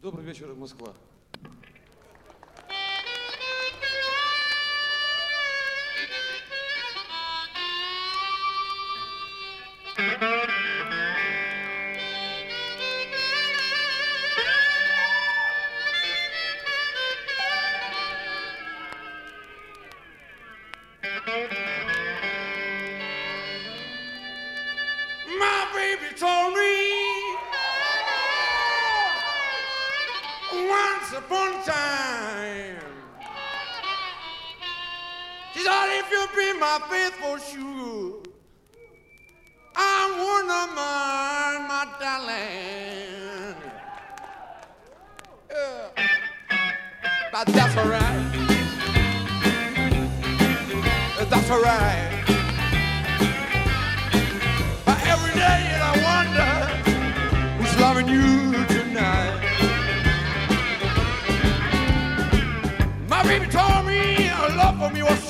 Добрый вечер, Москва. My baby told me once upon a time, she said, if you be my faithful shoe, I wanna mind my darling. Yeah. But that's alright. That's alright. But every day I wonder who's loving you tonight. My baby told me her love for me was